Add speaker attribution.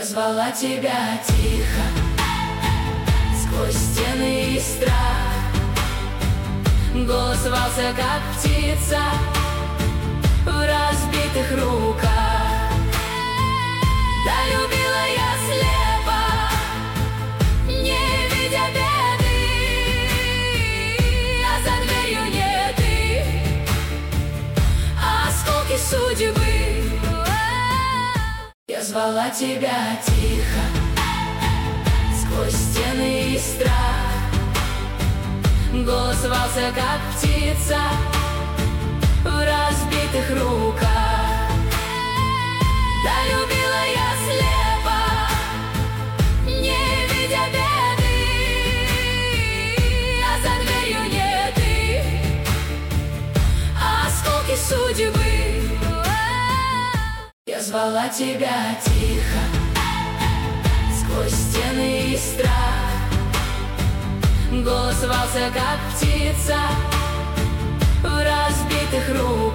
Speaker 1: звала тебя тихо, сквозь стены и страх. Голос рвался, как птица, в разбитых руках. Да, любила я слепо, не видя беды, а за дверью не ты, а осколки судьбы. Я звала тебя тихо, сквозь стены и страх. Голос рвался, как птица, в разбитых руках. Да, любила я слепо, не видя беды, а за дверью не ты, а осколки судьбы. Я звала тебя тихо, сквозь стены и страх. Голос рвался, как птица, в разбитых руках.